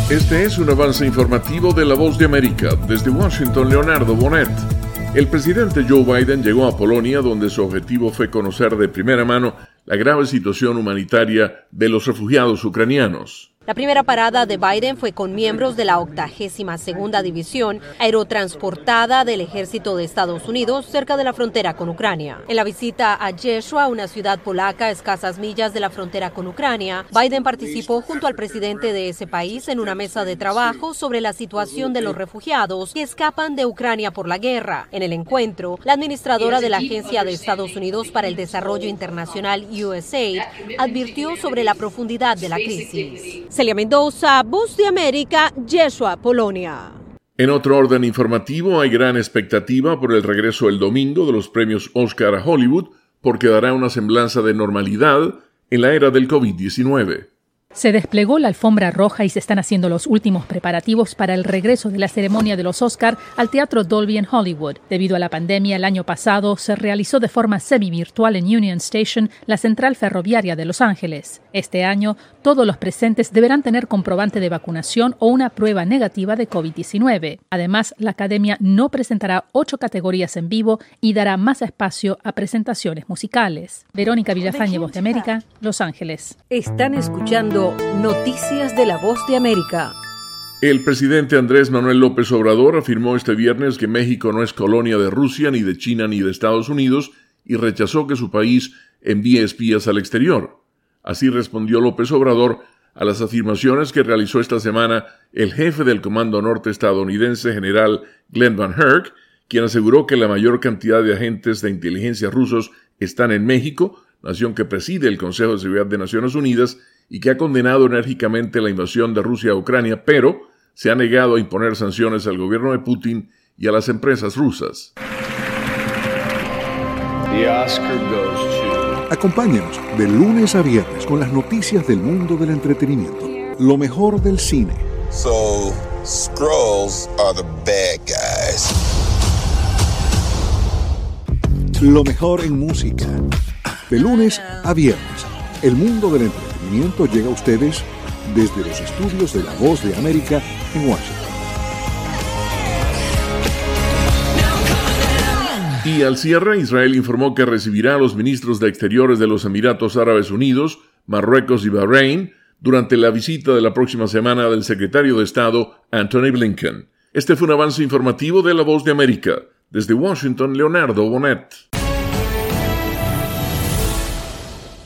Este es un avance informativo de La Voz de América. Desde Washington, Leonardo Bonet. El presidente Joe Biden llegó a Polonia, donde su objetivo fue conocer de primera mano la grave situación humanitaria de los refugiados ucranianos. La primera parada de Biden fue con miembros de la 82ª División Aerotransportada del Ejército de Estados Unidos cerca de la frontera con Ucrania. En la visita a Rzeszów, una ciudad polaca a escasas millas de la frontera con Ucrania, Biden participó junto al presidente de ese país en una mesa de trabajo sobre la situación de los refugiados que escapan de Ucrania por la guerra. En el encuentro, la administradora de la Agencia de Estados Unidos para el Desarrollo Internacional, USAID, advirtió sobre la profundidad de la crisis. Celia Mendoza, Voz de América, Rzeszów, Polonia. En otro orden informativo, hay gran expectativa por el regreso el domingo de los premios Oscar a Hollywood, porque dará una semblanza de normalidad en la era del COVID-19. Se desplegó la alfombra roja y se están haciendo los últimos preparativos para el regreso de la ceremonia de los Oscar al Teatro Dolby en Hollywood. Debido a la pandemia, el año pasado se realizó de forma semi-virtual en Union Station, la central ferroviaria de Los Ángeles. Este año, todos los presentes deberán tener comprobante de vacunación o una prueba negativa de COVID-19. Además, la Academia no presentará 8 categorías en vivo y dará más espacio a presentaciones musicales. Verónica Villafañe, Voz de América, Los Ángeles. Están escuchando Noticias de La Voz de América. El presidente Andrés Manuel López Obrador afirmó este viernes que México no es colonia de Rusia, ni de China, ni de Estados Unidos, y rechazó que su país envíe espías al exterior. Así respondió López Obrador a las afirmaciones que realizó esta semana el jefe del Comando Norte estadounidense, general Glenn Van Herk, quien aseguró que la mayor cantidad de agentes de inteligencia rusos están en México, nación que preside el Consejo de Seguridad de Naciones Unidas y que ha condenado enérgicamente la invasión de Rusia a Ucrania, pero se ha negado a imponer sanciones al gobierno de Putin y a las empresas rusas. Acompáñenos de lunes a viernes con las noticias del mundo del entretenimiento, lo mejor del cine. So, Skrulls are the bad guys. Lo mejor en música. De lunes a viernes, el mundo del entretenimiento llega a ustedes desde los estudios de La Voz de América en Washington. Y al cierre, Israel informó que recibirá a los ministros de Exteriores de los Emiratos Árabes Unidos, Marruecos y Bahrein durante la visita de la próxima semana del secretario de Estado, Antony Blinken. Este fue un avance informativo de La Voz de América. Desde Washington, Leonardo Bonet.